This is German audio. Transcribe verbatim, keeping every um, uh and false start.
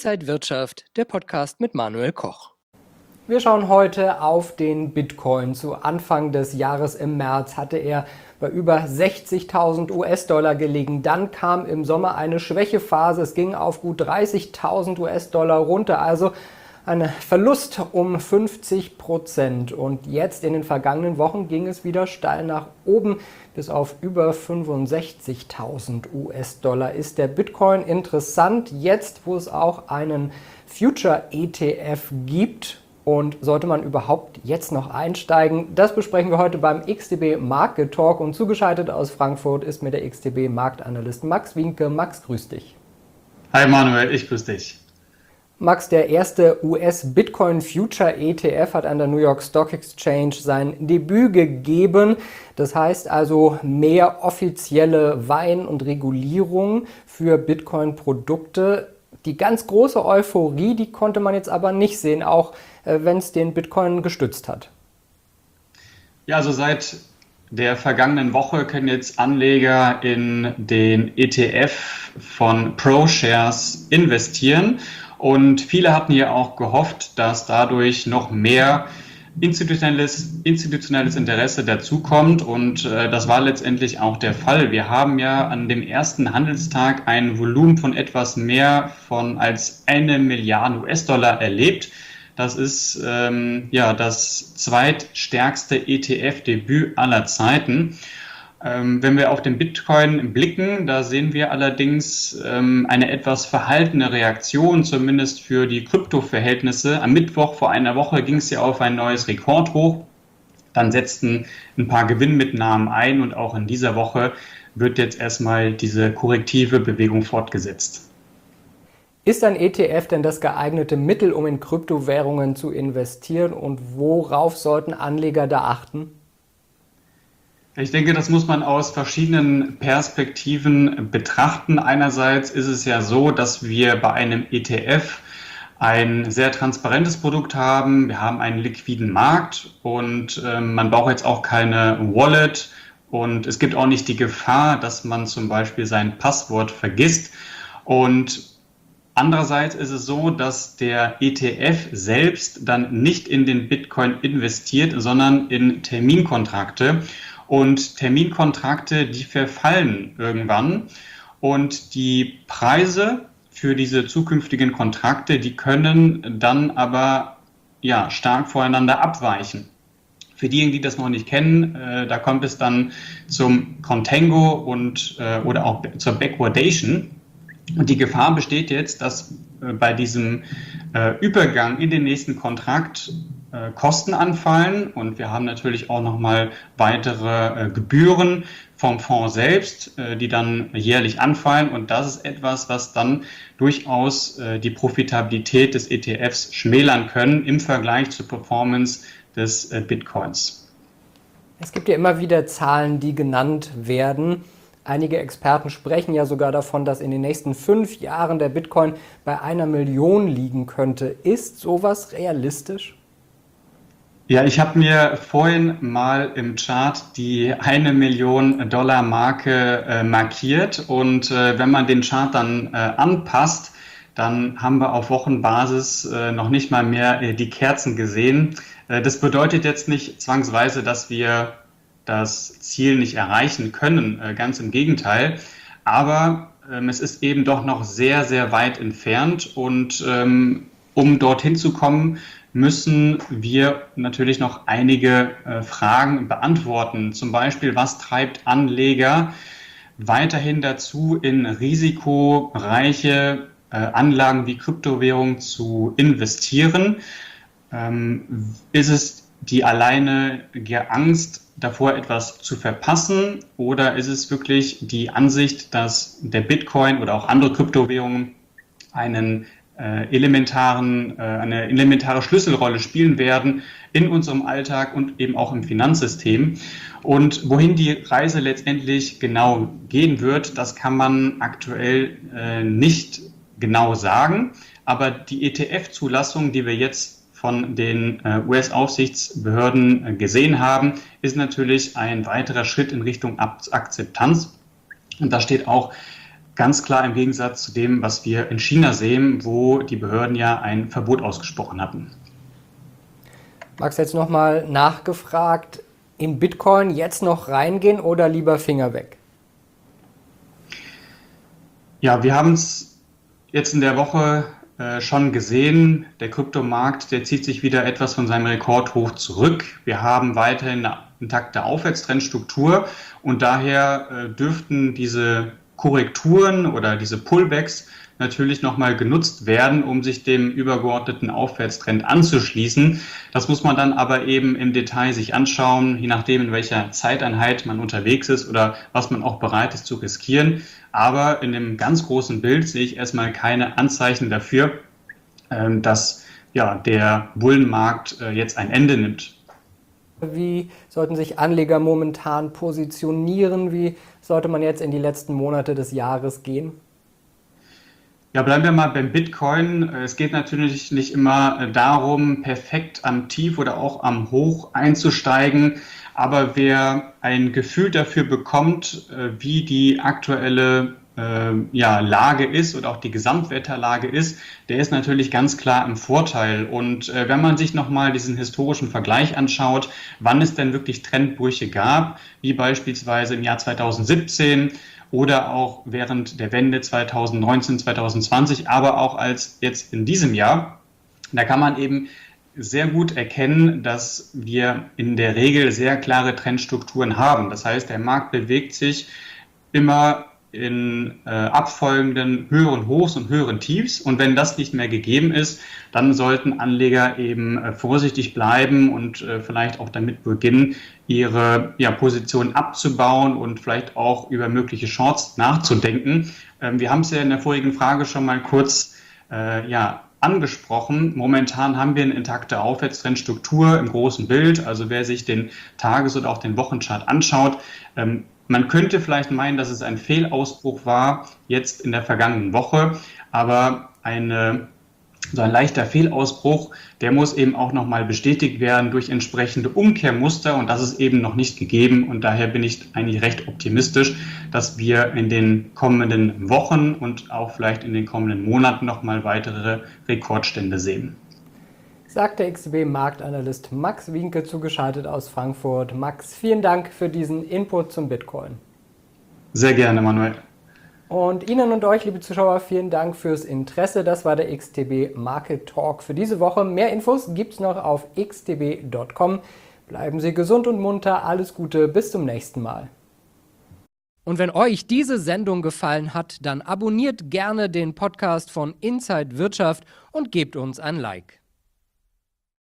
Inside Wirtschaft, der Podcast mit Manuel Koch. Wir schauen heute auf den Bitcoin. Zu Anfang des Jahres im März hatte er bei über sechzigtausend U S-Dollar gelegen. Dann kam im Sommer eine Schwächephase. Es ging auf gut dreißigtausend U S-Dollar runter. Also ein Verlust um fünfzig Prozent. Und jetzt in den vergangenen Wochen ging es wieder steil nach oben bis auf über fünfundsechzigtausend U S-Dollar. Ist der Bitcoin interessant jetzt, wo es auch einen Future-E T F gibt? Und sollte man überhaupt jetzt noch einsteigen? Das besprechen wir heute beim X T B Market Talk. Und zugeschaltet aus Frankfurt ist mir der X T B Marktanalyst Max Wienke. Max, grüß dich. Hi Manuel, ich grüß dich. Max, der erste U S-Bitcoin Future E T F hat an der New York Stock Exchange sein Debüt gegeben. Das heißt also mehr offizielle Wein- und Regulierung für Bitcoin-Produkte. Die ganz große Euphorie, die konnte man jetzt aber nicht sehen, auch äh, wenn es den Bitcoin gestützt hat. Ja, also seit der vergangenen Woche können jetzt Anleger in den E T F von ProShares investieren. Und viele hatten ja auch gehofft, dass dadurch noch mehr institutionelles, institutionelles Interesse dazukommt. Und äh, das war letztendlich auch der Fall. Wir haben ja an dem ersten Handelstag ein Volumen von etwas mehr von als eine Milliarde U S-Dollar erlebt. Das ist ähm, ja das zweitstärkste E T F-Debüt aller Zeiten. Ähm, wenn wir auf den Bitcoin blicken, da sehen wir allerdings ähm, eine etwas verhaltene Reaktion, zumindest für die Kryptoverhältnisse. Am Mittwoch vor einer Woche ging es ja auf ein neues Rekordhoch. Dann setzten ein paar Gewinnmitnahmen ein und auch in dieser Woche wird jetzt erstmal diese korrektive Bewegung fortgesetzt. Ist ein E T F denn das geeignete Mittel, um in Kryptowährungen zu investieren, und worauf sollten Anleger da achten? Ich denke, das muss man aus verschiedenen Perspektiven betrachten. Einerseits ist es ja so, dass wir bei einem E T F ein sehr transparentes Produkt haben. Wir haben einen liquiden Markt und äh, man braucht jetzt auch keine Wallet und es gibt auch nicht die Gefahr, dass man zum Beispiel sein Passwort vergisst. Und andererseits ist es so, dass der E T F selbst dann nicht in den Bitcoin investiert, sondern in Terminkontrakte. Und Terminkontrakte, die verfallen irgendwann. Und die Preise für diese zukünftigen Kontrakte, die können dann aber ja, stark voneinander abweichen. Für diejenigen, die das noch nicht kennen, äh, da kommt es dann zum Contango und, äh, oder auch zur Backwardation. Und die Gefahr besteht jetzt, dass äh, bei diesem äh, Übergang in den nächsten Kontrakt äh, Kosten anfallen, und wir haben natürlich auch nochmal weitere äh, Gebühren vom Fonds selbst, äh, die dann jährlich anfallen, und das ist etwas, was dann durchaus äh, die Profitabilität des E T Fs schmälern können im Vergleich zur Performance des äh, Bitcoins. Es gibt ja immer wieder Zahlen, die genannt werden. Einige Experten sprechen ja sogar davon, dass in den nächsten fünf Jahren der Bitcoin bei einer Million liegen könnte. Ist sowas realistisch? Ja, ich habe mir vorhin mal im Chart die eine Million Dollar Marke äh, markiert, und äh, wenn man den Chart dann äh, anpasst, dann haben wir auf Wochenbasis äh, noch nicht mal mehr äh, die Kerzen gesehen. Äh, das bedeutet jetzt nicht zwangsweise, dass wir das Ziel nicht erreichen können, äh, ganz im Gegenteil. Aber ähm, es ist eben doch noch sehr, sehr weit entfernt, und ähm, um dorthin zu kommen, müssen wir natürlich noch einige äh, Fragen beantworten. Zum Beispiel, was treibt Anleger weiterhin dazu, in risikoreiche äh, Anlagen wie Kryptowährungen zu investieren? Ähm, ist es die alleinige Angst davor, etwas zu verpassen, oder ist es wirklich die Ansicht, dass der Bitcoin oder auch andere Kryptowährungen einen äh, elementaren, äh, eine elementare Schlüsselrolle spielen werden in unserem Alltag und eben auch im Finanzsystem? Und wohin die Reise letztendlich genau gehen wird, das kann man aktuell äh, nicht genau sagen, aber die E T F-Zulassung, die wir jetzt von den U S-Aufsichtsbehörden gesehen haben, ist natürlich ein weiterer Schritt in Richtung Akzeptanz. Und da steht auch ganz klar im Gegensatz zu dem, was wir in China sehen, wo die Behörden ja ein Verbot ausgesprochen hatten. Max, jetzt nochmal nachgefragt, in Bitcoin jetzt noch reingehen oder lieber Finger weg? Ja, wir haben es jetzt in der Woche äh, schon gesehen. Der Kryptomarkt, der zieht sich wieder etwas von seinem Rekordhoch zurück. Wir haben weiterhin eine intakte Aufwärtstrendstruktur und daher äh, dürften diese Korrekturen oder diese Pullbacks natürlich nochmal genutzt werden, um sich dem übergeordneten Aufwärtstrend anzuschließen. Das muss man dann aber eben im Detail sich anschauen, je nachdem, in welcher Zeiteinheit man unterwegs ist oder was man auch bereit ist zu riskieren. Aber in dem ganz großen Bild sehe ich erstmal keine Anzeichen dafür, dass ja, der Bullenmarkt jetzt ein Ende nimmt. Wie sollten sich Anleger momentan positionieren? Wie sollte man jetzt in die letzten Monate des Jahres gehen? Ja, bleiben wir mal beim Bitcoin. Es geht natürlich nicht immer darum, perfekt am Tief oder auch am Hoch einzusteigen. Aber wer ein Gefühl dafür bekommt, wie die aktuelle äh, ja, Lage ist oder auch die Gesamtwetterlage ist, der ist natürlich ganz klar im Vorteil. Und äh, wenn man sich nochmal diesen historischen Vergleich anschaut, wann es denn wirklich Trendbrüche gab, wie beispielsweise im Jahr zweitausendsiebzehn, oder auch während der Wende zweitausendneunzehn, zweitausendzwanzig, aber auch als jetzt in diesem Jahr, da kann man eben sehr gut erkennen, dass wir in der Regel sehr klare Trendstrukturen haben. Das heißt, der Markt bewegt sich immer in äh, abfolgenden höheren Hochs und höheren Tiefs. Und wenn das nicht mehr gegeben ist, dann sollten Anleger eben äh, vorsichtig bleiben und äh, vielleicht auch damit beginnen, ihre ja, Position abzubauen und vielleicht auch über mögliche Shorts nachzudenken. Ähm, wir haben es ja in der vorigen Frage schon mal kurz äh, ja, angesprochen. Momentan haben wir eine intakte Aufwärtstrendstruktur im großen Bild. Also wer sich den Tages- oder auch den Wochenchart anschaut, ähm, man könnte vielleicht meinen, dass es ein Fehlausbruch war, jetzt in der vergangenen Woche, aber eine, so ein leichter Fehlausbruch, der muss eben auch nochmal bestätigt werden durch entsprechende Umkehrmuster und das ist eben noch nicht gegeben und daher bin ich eigentlich recht optimistisch, dass wir in den kommenden Wochen und auch vielleicht in den kommenden Monaten nochmal weitere Rekordstände sehen. Sagt der X T B-Marktanalyst Max Wienke, zugeschaltet aus Frankfurt. Max, vielen Dank für diesen Input zum Bitcoin. Sehr gerne, Manuel. Und Ihnen und euch, liebe Zuschauer, vielen Dank fürs Interesse. Das war der X T B Market Talk für diese Woche. Mehr Infos gibt's noch auf x t b punkt com. Bleiben Sie gesund und munter. Alles Gute, bis zum nächsten Mal. Und wenn euch diese Sendung gefallen hat, dann abonniert gerne den Podcast von Inside Wirtschaft und gebt uns ein Like.